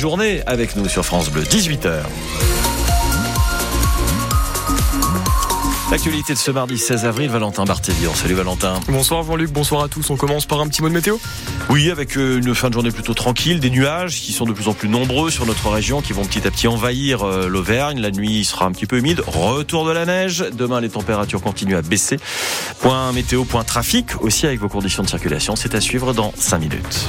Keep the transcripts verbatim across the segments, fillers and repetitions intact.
journée avec nous sur France Bleu, dix-huit heures. L'actualité de ce mardi seize avril, Valentin Barthélion. Salut Valentin. Bonsoir Jean-Luc, bonsoir à tous. On commence par un petit mot de météo. Oui, avec une fin de journée plutôt tranquille, des nuages qui sont de plus en plus nombreux sur notre région, qui vont petit à petit envahir l'Auvergne. La nuit sera un petit peu humide, retour de la neige. Demain, les températures continuent à baisser. Point météo, point trafic, aussi avec vos conditions de circulation. C'est à suivre dans cinq minutes.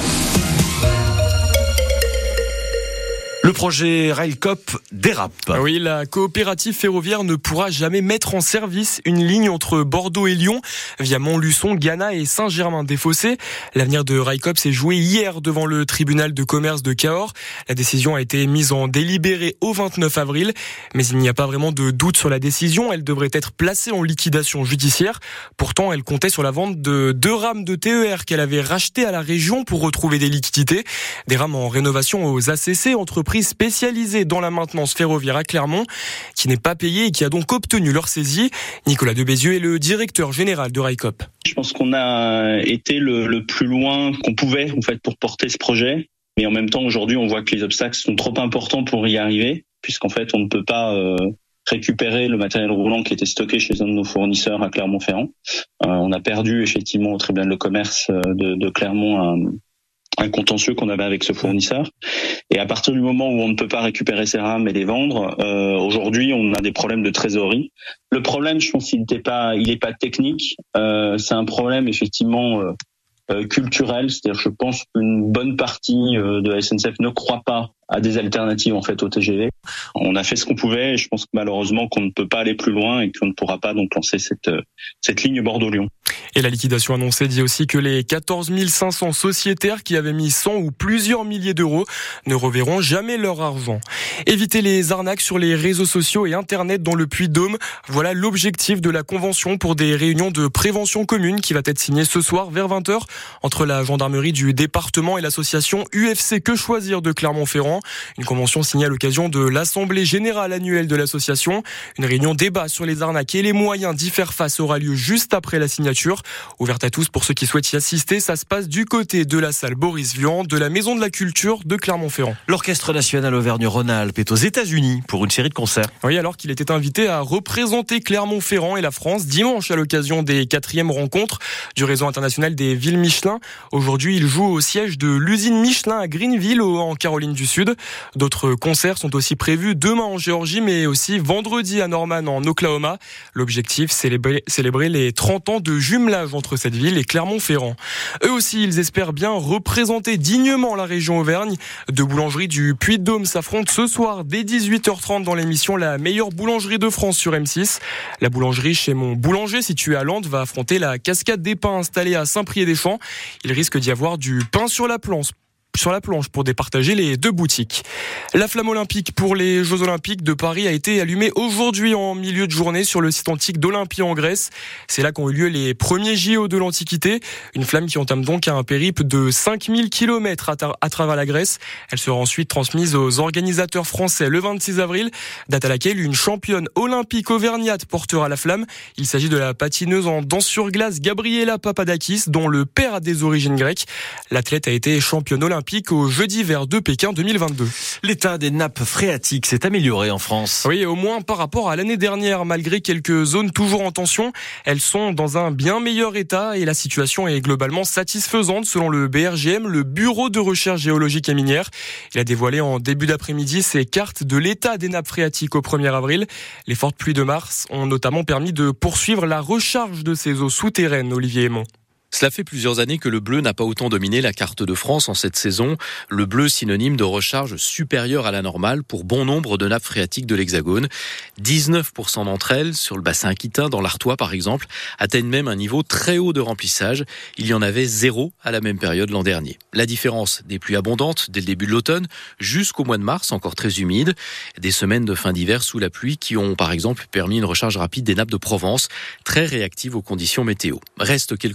Le projet Railcoop dérape. Oui, la coopérative ferroviaire ne pourra jamais mettre en service une ligne entre Bordeaux et Lyon via Montluçon, Gannat et Saint-Germain-des-Fossés. L'avenir de Railcoop s'est joué hier devant le tribunal de commerce de Cahors. La décision a été mise en délibéré au vingt-neuf avril, mais il n'y a pas vraiment de doute sur la décision. Elle devrait être placée en liquidation judiciaire. Pourtant, elle comptait sur la vente de deux rames de T E R qu'elle avait rachetées à la région pour retrouver des liquidités. Des rames en rénovation aux A C C, entreprises spécialisée dans la maintenance ferroviaire à Clermont, qui n'est pas payée et qui a donc obtenu leur saisie. Nicolas Debézieux est le directeur général de Railcoop. Je pense qu'on a été le, le plus loin qu'on pouvait en fait pour porter ce projet, mais en même temps aujourd'hui on voit que les obstacles sont trop importants pour y arriver, puisqu'en fait on ne peut pas euh, récupérer le matériel roulant qui était stocké chez un de nos fournisseurs à Clermont-Ferrand. Euh, on a perdu effectivement au tribunal de commerce de, de Clermont un un contentieux qu'on avait avec ce fournisseur. Et à partir du moment où on ne peut pas récupérer ces rames et les vendre, euh, aujourd'hui, on a des problèmes de trésorerie. Le problème, je pense, il n'est pas, il est pas technique. Euh, c'est un problème effectivement euh, euh, culturel. C'est-à-dire, je pense qu'une bonne partie euh, de la S N C F ne croit pas à des alternatives en fait au T G V. On a fait ce qu'on pouvait et je pense que malheureusement qu'on ne peut pas aller plus loin et qu'on ne pourra pas donc lancer cette cette ligne Bordeaux-Lyon. Et la liquidation annoncée dit aussi que les quatorze mille cinq cents sociétaires qui avaient mis cent ou plusieurs milliers d'euros ne reverront jamais leur argent. Éviter les arnaques sur les réseaux sociaux et Internet dans le Puy-de-Dôme, voilà l'objectif de la convention pour des réunions de prévention commune qui va être signée ce soir vers vingt heures entre la gendarmerie du département et l'association U F C Que Choisir de Clermont-Ferrand. Une convention signée à l'occasion de l'Assemblée Générale annuelle de l'association. Une réunion débat sur les arnaques et les moyens d'y faire face aura lieu juste après la signature. Ouverte à tous pour ceux qui souhaitent y assister, ça se passe du côté de la salle Boris Vian de la Maison de la Culture de Clermont-Ferrand. L'Orchestre National Auvergne-Rhône-Alpes est aux États-Unis pour une série de concerts. Oui, alors qu'il était invité à représenter Clermont-Ferrand et la France dimanche à l'occasion des quatrièmes rencontres du réseau international des villes Michelin. Aujourd'hui, il joue au siège de l'usine Michelin à Greenville, en Caroline du Sud. D'autres concerts sont aussi prévus demain en Géorgie, mais aussi vendredi à Norman en Oklahoma. L'objectif, célébrer, célébrer les trente ans de jumelage entre cette ville et Clermont-Ferrand. Eux aussi, ils espèrent bien représenter dignement la région Auvergne. Deux boulangeries du Puy-de-Dôme s'affrontent ce soir dès dix-huit heures trente dans l'émission La meilleure boulangerie de France sur M six. La boulangerie chez Mon Boulanger, située à Landes, va affronter la Cascade des Pins installée à Saint-Priest-des-Champs. Il risque d'y avoir du pain sur la planche. sur la planche pour départager les deux boutiques. La flamme olympique pour les Jeux Olympiques de Paris a été allumée aujourd'hui en milieu de journée sur le site antique d'Olympie en Grèce. C'est là qu'ont eu lieu les premiers J O de l'Antiquité. Une flamme qui entame donc un périple de cinq mille kilomètres à, tra- à travers la Grèce. Elle sera ensuite transmise aux organisateurs français le vingt-six avril, date à laquelle une championne olympique auvergnate portera la flamme. Il s'agit de la patineuse en danse sur glace Gabriela Papadakis, dont le père a des origines grecques. L'athlète a été championne olympique aux Jeux d'hiver de Pékin deux mille vingt-deux. L'état des nappes phréatiques s'est amélioré en France. Oui, au moins par rapport à l'année dernière, malgré quelques zones toujours en tension, elles sont dans un bien meilleur état et la situation est globalement satisfaisante selon le B R G M, le Bureau de recherche géologique et minière. Il a dévoilé en début d'après-midi ses cartes de l'état des nappes phréatiques au premier avril. Les fortes pluies de mars ont notamment permis de poursuivre la recharge de ces eaux souterraines, Olivier Aymon. Cela fait plusieurs années que le bleu n'a pas autant dominé la carte de France en cette saison. Le bleu synonyme de recharge supérieure à la normale pour bon nombre de nappes phréatiques de l'Hexagone. dix-neuf pour cent d'entre elles, sur le bassin aquitain, dans l'Artois par exemple, atteignent même un niveau très haut de remplissage. Il y en avait zéro à la même période l'an dernier. La différence des pluies abondantes dès le début de l'automne jusqu'au mois de mars, encore très humide. Des semaines de fin d'hiver sous la pluie qui ont par exemple permis une recharge rapide des nappes de Provence, très réactives aux conditions météo. Reste quelques points à surveiller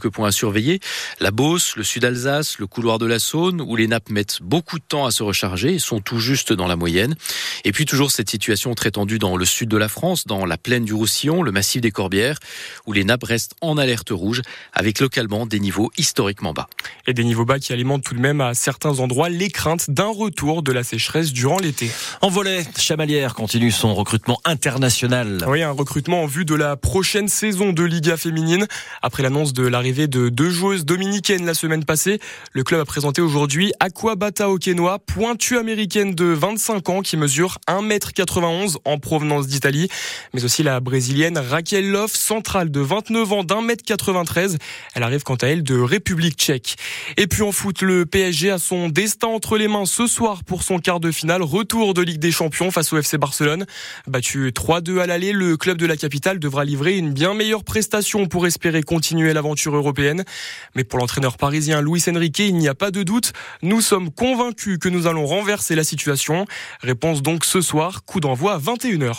surveillées. La Beauce, le Sud-Alsace, le couloir de la Saône, où les nappes mettent beaucoup de temps à se recharger et sont tout juste dans la moyenne. Et puis toujours cette situation très tendue dans le sud de la France, dans la plaine du Roussillon, le massif des Corbières, où les nappes restent en alerte rouge, avec localement des niveaux historiquement bas. Et des niveaux bas qui alimentent tout de même à certains endroits les craintes d'un retour de la sécheresse durant l'été. En volley, Chamalières continue son recrutement international. Oui, un recrutement en vue de la prochaine saison de Liga féminine. Après l'annonce de l'arrivée de deux joueuses dominicaines la semaine passée, le club a présenté aujourd'hui Aquabata Okenoa, pointue américaine de vingt-cinq ans qui mesure un mètre quatre-vingt-onze en provenance d'Italie, mais aussi la brésilienne Raquel Love, centrale de vingt-neuf ans d'un mètre quatre-vingt-treize. Elle arrive quant à elle de République tchèque. Et puis en foot, le P S G a son destin entre les mains ce soir pour son quart de finale. Retour de Ligue des Champions face au F C Barcelone. Battu trois deux à l'aller, le club de la capitale devra livrer une bien meilleure prestation pour espérer continuer l'aventure européenne. Mais pour l'entraîneur parisien Luis Enrique, il n'y a pas de doute. Nous sommes convaincus que nous allons renverser la situation. Réponse donc ce soir, coup d'envoi à vingt et une heures.